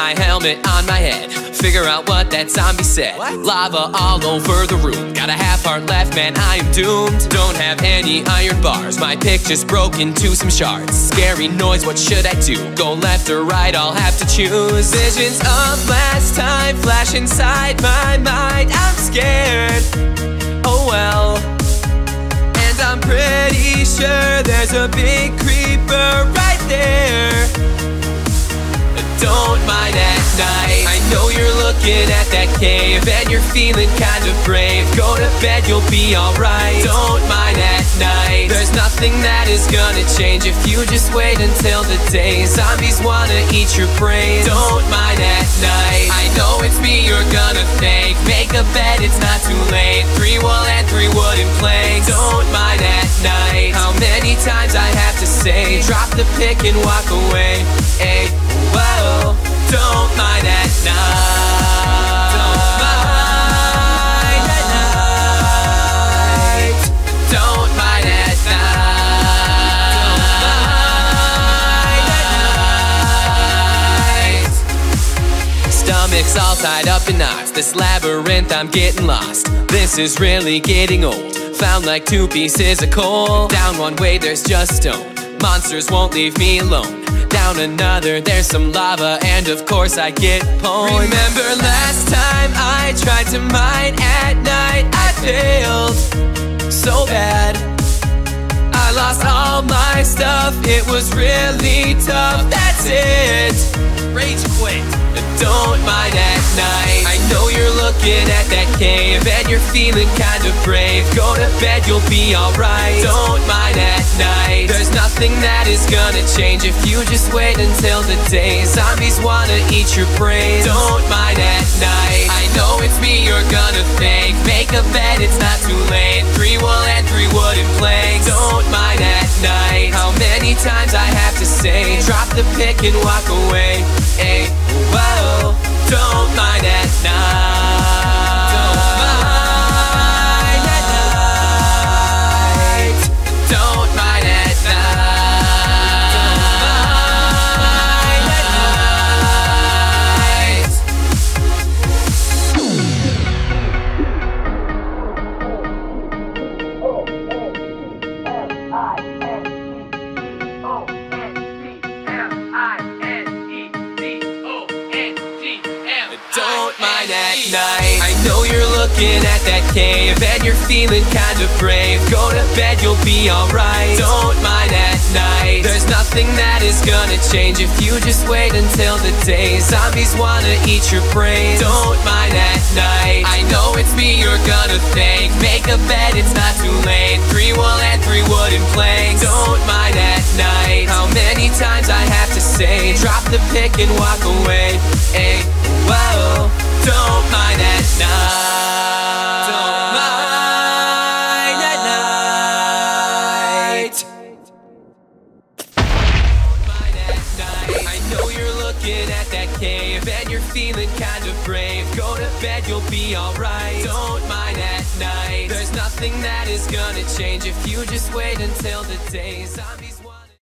my helmet on my head, figure out what that zombie said. Lava all over the room, got a half heart left, man, I am doomed. Don't have any iron bars, my pick just broke into some shards. Scary noise, what should I do? Go left or right, I'll have to choose. Visions of last time flash inside my mind, I'm scared, oh well. And I'm pretty sure there's a big creeper right there. Don't mind at night, I know you're looking at that cave and you're feeling kinda brave. Go to bed, you'll be alright. Don't mind at night, there's nothing that is gonna change if you just wait until the day. Zombies wanna eat your brains. Don't mind at night, I know it's me you're gonna thank. Make a bed, it's not too late. 3 wool and 3 wooden planks. Don't mind at night, how many times I have to say, drop the pick and walk away. Hey, whoa, don't mind at night. Don't mind at night. Don't mind at night. Don't mind at night. Stomach's all tied up in knots, this labyrinth I'm getting lost. This is really getting old, found like 2 pieces of coal. Down one way there's just stone, monsters won't leave me alone. Down another, there's some lava, and of course I get pwned. Remember last time I tried to mine at night, I failed so bad. I lost all my stuff, it was really tough, that's it. Rage quit. Don't mind at night, I know you're looking at that cave and you're feeling kinda brave. Go to bed, you'll be alright. Don't mind at night, there's nothing that is gonna change if you just wait until the day. Zombies wanna eat your brains. Don't mind at night, I know it's me you're gonna thank. Make a bed, it's not too late. 3 wool and 3 wooden planks. Don't mind at night, how many times I have to say, drop the pick and walk away. Hey, whoa, don't mind at night. Don't mind at night. Don't mind at night. Don't mind at night, I know you're looking at that cave and you're feeling kinda brave. Go to bed, you'll be alright. Don't mind at night, there's nothing that is gonna change if you just wait until the day. Zombies wanna eat your brains. Don't mind at night, I know it's me you're gonna thank. Make a bed, it's not too late. 3 wool and 3 wooden planks. Don't mind at night, how many times I have to say, drop the pick and walk away. Hey, whoa, don't mind at night. Don't mind at night. Don't mind at night, I know you're looking at that cave and you're feeling kinda brave. Go to bed, you'll be alright. Don't mind at night, there's nothing that is gonna change if you just wait until the day. Zombies